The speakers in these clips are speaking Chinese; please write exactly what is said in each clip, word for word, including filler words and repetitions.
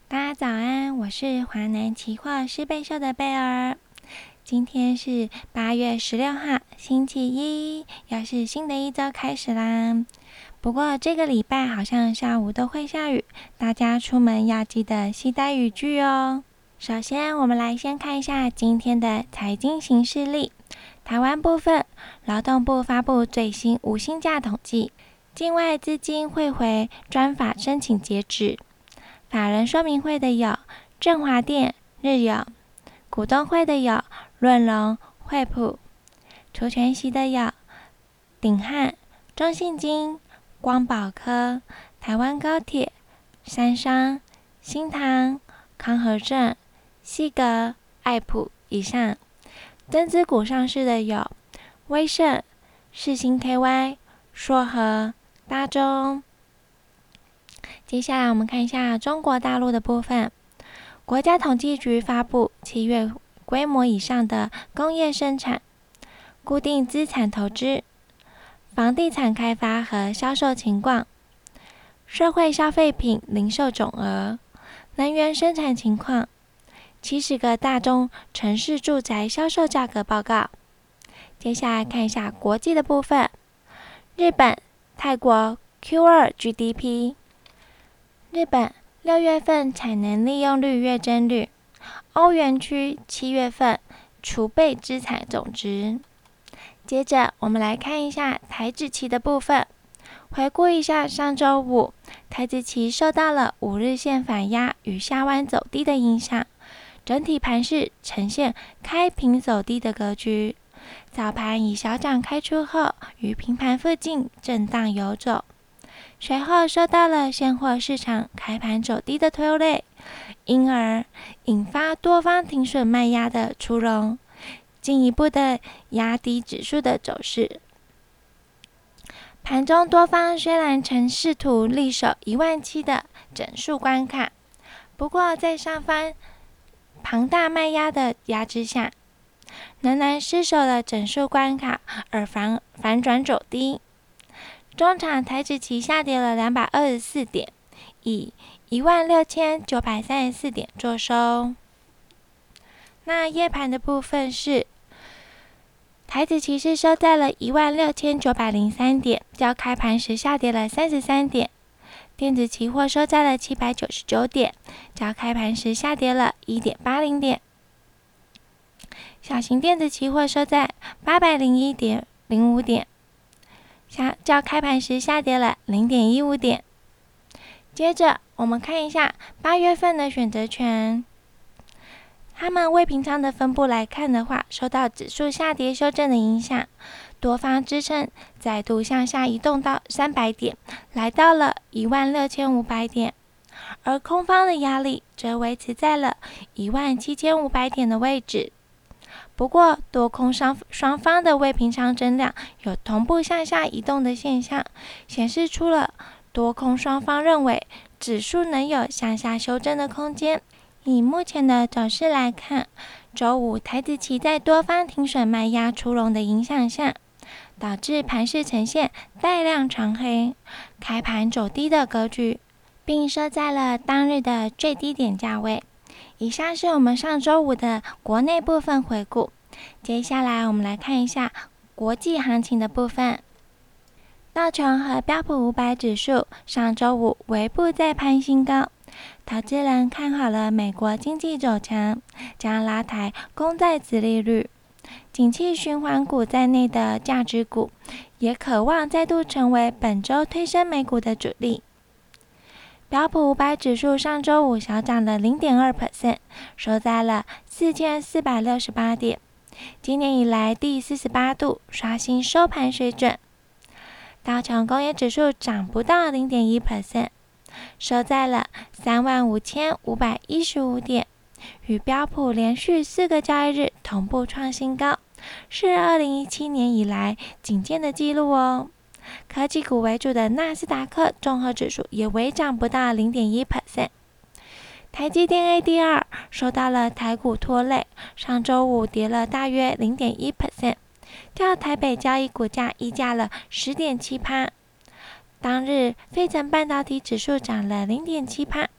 大家早安，我是华南期货师贝秀的贝儿。今天是八月十六号，星期一，又是新的一周开始啦。不过这个礼拜好像下午都会下雨，大家出门要记得携带雨具哦。首先，我们来先看一下今天的财经形势例。台湾部分，劳动部发布最新无薪假统计，境外资金汇回专法申请截止。法人说明会的有振华电、日友；股东会的有润隆、惠普；除权息的有鼎汉、中信金、光宝科、台湾高铁、三商、新唐、康和正、西格、爱普以上。增资股上市的有威盛、世新 K Y、硕和、大中。接下来我们看一下中国大陆的部分。国家统计局发布七月规模以上的工业生产、固定资产投资、房地产开发和销售情况、社会消费品零售总额、能源生产情况、七十个大中城市住宅销售价格报告。接下来看一下国际的部分。日本、泰国 Q 二 G D P。日本六月份产能利用率月增率，欧元区七月份储备资产总值。接着我们来看一下台指期的部分。回顾一下上周五，台指期受到了五日线反压与下弯走低的影响，整体盘势呈现开平走低的格局。早盘以小涨开出后，于平盘附近震荡游走。随后受到了现货市场开盘走低的拖累，因而引发多方停损卖压的出笼，进一步的压低指数的走势。盘中多方虽然曾试图力守一万七的整数关卡，不过在上方庞大卖压的压制下，仍然失守了整数关卡而反反转走低。中场台指期下跌了两百二十四点，以一万六千九百三十四点作收。那夜盘的部分是，台指期是收在了一万六千九百零三点，较开盘时下跌了三十三点。电子期货收在了七百九十九点，较开盘时下跌了一点八零点。小型电子期货收在八百零一点零五点。较开盘时下跌了 零点一五点。接着我们看一下八月份的选择权，他们未平仓的分布来看的话，受到指数下跌修正的影响，多方支撑再度向下移动到三百点，来到了一万六千五百点，而空方的压力则维持在了一万七千五百点的位置。不过，多空双双方的未平仓增量有同步向下移动的现象，显示出了多空双方认为指数能有向下修正的空间。以目前的走势来看，周五台指期在多方停损卖压出笼的影响下，导致盘势呈现带量长黑、开盘走低的格局，并收在了当日的最低点价位。以上是我们上周五的国内部分回顾，接下来我们来看一下国际行情的部分。道琼和标普五百指数上周五微步再攀新高，投资人看好了美国经济走强，将拉抬公债殖利率，景气循环股在内的价值股也渴望再度成为本周推升美股的主力。标普五百指数上周五小涨了 百分之零点二， 收在了四千四百六十八点，今年以来第四十八度刷新收盘水准。道琼工业指数涨不到 百分之零点一， 收在了三万五千五百一十五点，与标普连续四个交易日同步创新高，是二零一七年以来仅见的纪录哦。科技股为主的纳斯达克综合指数也微涨不到 百分之零点一。 台积电 A D R 受到了台股拖累，上周五跌了大约 百分之零点一， 较台北交易股价溢价了 百分之十点七。当日费城半导体指数涨了 百分之零点七，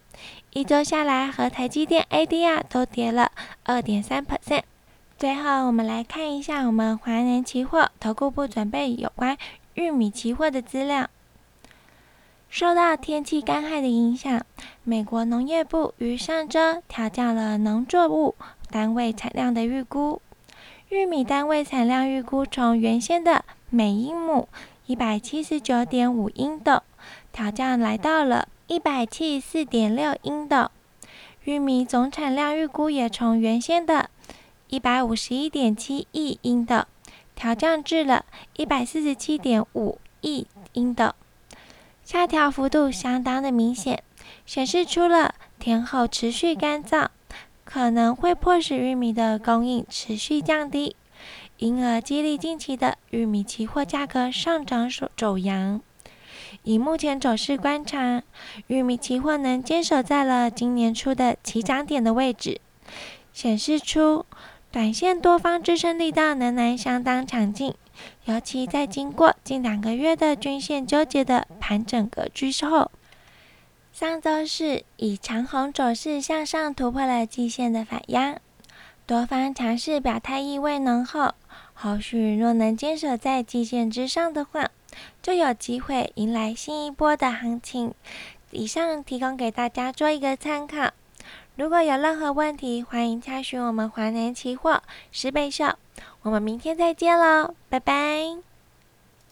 一周下来，和台积电 A D R 都跌了 百分之二点三。最后，我们来看一下我们华南期货投顾部准备有关玉米期货的资料。受到天气干旱的影响，美国农业部于上周调降了农作物单位产量的预估。玉米单位产量预估从原先的每英亩 一百七十九点五 英斗，调降来到了 一百七十四点六 英斗。玉米总产量预估也从原先的 一百五十一点七亿英斗，调降至了 一百四十七点五亿英斗。下调幅度相当的明显，显示出了天候持续干燥，可能会迫使玉米的供应持续降低，因而激励近期的玉米期货价格上涨走阳。以目前走势观察，玉米期货能坚守在了今年初的起涨点的位置，显示出短线多方支撑力道仍然相当强劲，尤其在经过近两个月的均线纠结的盘整格局后，上周四以长红走势向上突破了季线的反压，多方强势表态意味浓厚，后续若能坚守在季线之上的话，就有机会迎来新一波的行情。以上提供给大家做一个参考，如果有任何问题，欢迎洽询我们华南期货十倍秀。我们明天再见喽，拜拜。